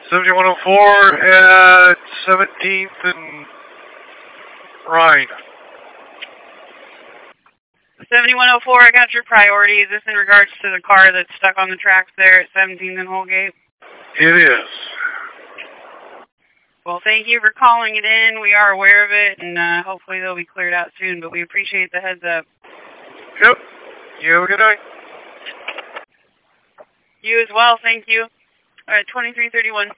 7104 at 17th and Rhine. 7104, I got your priority. Is this in regards to the car that's stuck on the tracks there at 17th and Holgate? It is. Well, thank you for calling it in. We are aware of it, and hopefully they'll be cleared out soon, but we appreciate the heads up. Yep. You have a good night. You as well, thank you. All right, 2331.